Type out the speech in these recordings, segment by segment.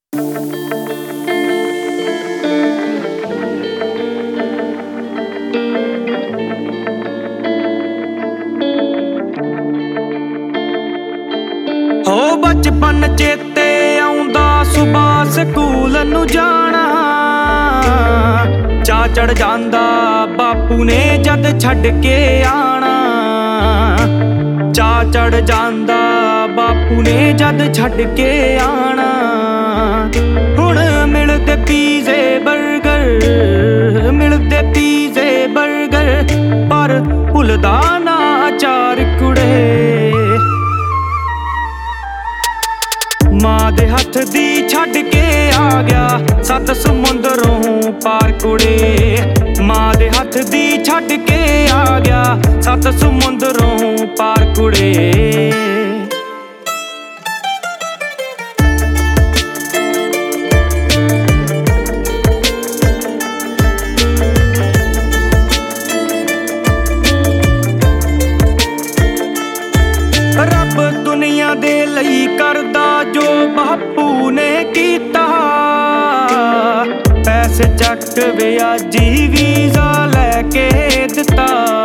ਹੋ ਬਚਪਨ ਚੇਤੇ ਆਉਂਦਾ ਸੁਬਾਹ ਸਕੂਲ ਨੂੰ ਜਾਣਾ। ਚਾਅ ਚੜ ਜਾਂਦਾ ਬਾਪੂ ਨੇ ਜਦ ਛੱਡ ਕੇ ਆਣਾ। ਚਾਅ ਚੜ ਜਾਂਦਾ ਬਾਪੂ ਨੇ ਜਦ ਛੱਡ ਕੇ ਆਣਾ। ਹੁਣ ਮਿਲਦੇ ਪੀਜ਼ੇ ਬਰਗਰ, ਮਿਲਦੇ ਪੀਜ਼ੇ ਬਰਗਰ, ਪਰ ਭੁੱਲਦਾ ਨਾ ਅਚਾਰ ਕੁੜੇ। ਮਾਂ ਦੇ ਹੱਥ ਦੀ ਛੱਡ ਕੇ ਆ ਗਿਆ 7 ਸਮੁੰਦਰੋਂ ਪਾਰ ਕੁੜੇ। ਮਾਂ ਦੇ ਹੱਥ ਦੀ ਛੱਡ ਕੇ ਆ ਗਿਆ 7 ਸਮੁੰਦਰੋਂ ਪਾਰ ਕੁੜੇ। ਰੱਬ ਦੁਨੀਆ ਦੇ ਲਈ ਕਰਦਾ ਜੋ ਬਾਪੂ ਨੇ ਕੀਤਾ। ਪੈਸੇ ਚੱਕ ਵਿਆਜੀ ਵੀਜ਼ਾ ਲੈ ਕੇ ਦਿੱਤਾ।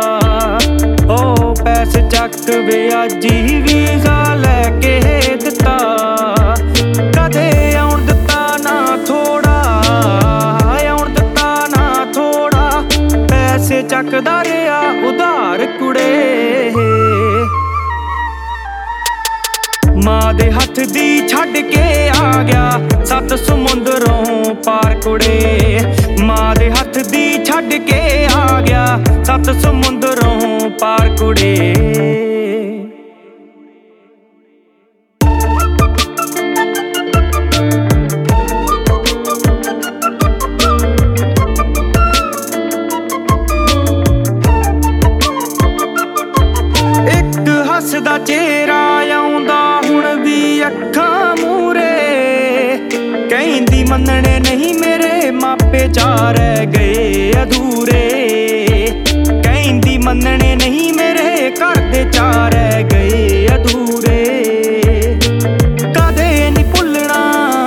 ਓ ਪੈਸੇ ਚੱਕ ਵਿਆਜੀ ਵੀਜ਼ਾ ਲੈ ਕੇ ਦਿੱਤਾ। ਕਦੇ ਆਉਣ ਦਿੱਤਾ ਨਾ ਥੋੜਾ, ਆਉਣ ਦਿੱਤਾ ਨਾ ਥੋੜਾ। ਪੈਸੇ ਚੱਕਦਾ ਰਿਹਾ ਉਧਾਰ ਕੁੜੇ। ਮਾਂ ਦੇ ਹੱਥ ਦੀ ਛੱਡ ਕੇ ਆ ਗਿਆ 7 ਸਮੁੰਦਰੋਂ ਪਾਰ ਕੁੜੇ। ਮਾਂ ਦੇ ਹੱਥ ਦੀ ਛੱਡ ਕੇ ਆ ਗਿਆ 7 ਸਮੁੰਦਰੋਂ ਪਾਰ ਕੁੜੇ। ਇੱਕ ਹੱਸਦਾ ਚਿਹਰਾ ਆਉਂਦਾ ਹੁਣ ਵੀ ਅੱਖਾਂ ਮੂਹਰੇ। ਕਹਿੰਦੀ ਮੰਨਣੇ ਨਹੀਂ ਮੇਰੇ ਮਾਪੇ 4 ਰਹਿ ਗਏ ਅਧੂਰੇ। ਕਹਿੰਦੀ ਮੰਨਣੇ ਨਹੀਂ ਮੇਰੇ ਘਰ ਦੇ 4 ਰਹਿ ਗਏ ਅਧੂਰੇ। ਕਦੇ ਨਹੀਂ ਭੁੱਲਣਾ,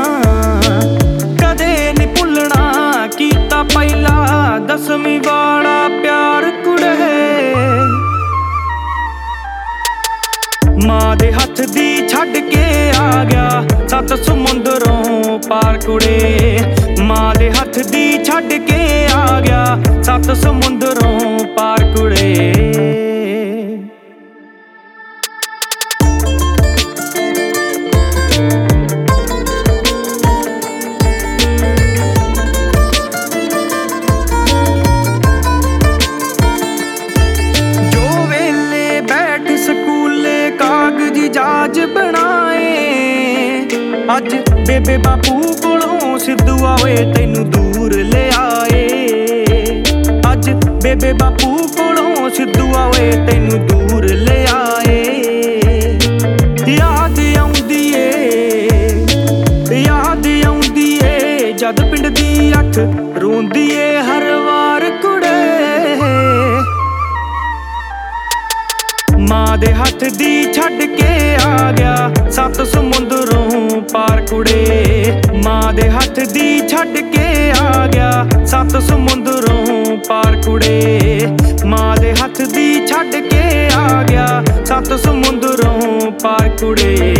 ਕਦੇ ਨਹੀਂ ਭੁੱਲਣਾ ਕੀਤਾ ਪਹਿਲਾ 10ਵੀਂ ਵਾਲਾ ਪਿਆਰ ਕੁੜੇ। ਮਾਂ ਦੇ ਹੱਥ ਦੀ ਛੱਡ ਕੇ ਆ ਗਿਆ 7 ਸਮੁੰਦਰੋਂ ਪਾਰ ਕੁੜੇ। ਮਾਂ ਦੇ ਹੱਥ ਦੀ ਛੱਡ ਕੇ ਆ ਗਿਆ 7 ਸਮੁੰਦਰੋਂ ਪਾਰ ਕੁੜੇ। ਕਾਗਜ਼ੀ ਜਹਾਜ਼ ਬਣਾਏ ਅੱਜ ਬੇਬੇ ਬਾਪੂ ਕੋਲੋਂ ਸਿੱਧੂ ਆਵੇ ਤੈਨੂੰ ਦੂਰ ਲਿਆਏ। ਅੱਜ ਬੇਬੇ ਬਾਪੂ ਕੋਲੋਂ ਸਿੱਧੂ ਆਵੇ ਤੈਨੂੰ ਦੂਰ ਲਿਆਏ। ਯਾਦ ਆਉਂਦੀ ਏ, ਯਾਦ ਆਉਂਦੀ ਏ ਜਦ ਪਿੰਡ ਦੀ ਅੱਖ ਰੋਂਦੀ ਏ ਹਰ ਵਾਰ ਕੁੜੇ। ਮਾਂ ਦੇ ਹੱਥ ਦੀ ਛੱਡ ਕੇ ਆ ਗਿਆ 7 ਸਮੁੰਦਰੋਂ ਪਾਰ ਕੁੜੇ। ਮਾਂ ਦੇ ਹੱਥ ਦੀ ਛੱਡ ਕੇ ਆ ਗਿਆ 7 ਸਮੁੰਦਰੋਂ ਪਾਰ ਕੁੜੇ। ਮਾਂ ਦੇ ਹੱਥ ਦੀ ਛੱਡ ਕੇ ਆ ਗਿਆ 7 ਸਮੁੰਦਰੋਂ ਪਾਰ ਕੁੜੇ।